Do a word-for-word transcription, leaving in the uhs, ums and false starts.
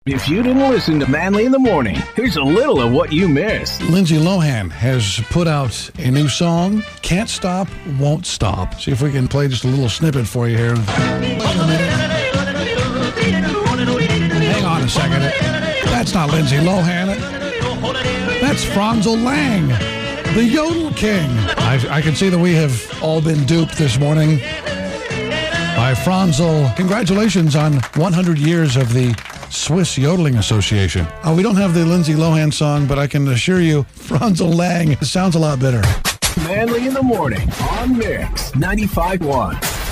If you didn't listen to Manly in the Morning, here's a little of what you missed. Lindsay Lohan has put out a new song, Can't Stop, Won't Stop. See if we can play just a little snippet for you here. Wait a minute. Hang on a second. That's not Lindsay Lohan. That's Franzel Lang, the Yodel King. I, I can see that we have all been duped this morning by Franzel. Congratulations on one hundred years of the Swiss Yodeling Association. Uh, we don't have the Lindsay Lohan song, but I can assure you, Franzel Lang sounds a lot better. Manly in the Morning on Mix ninety-five point one.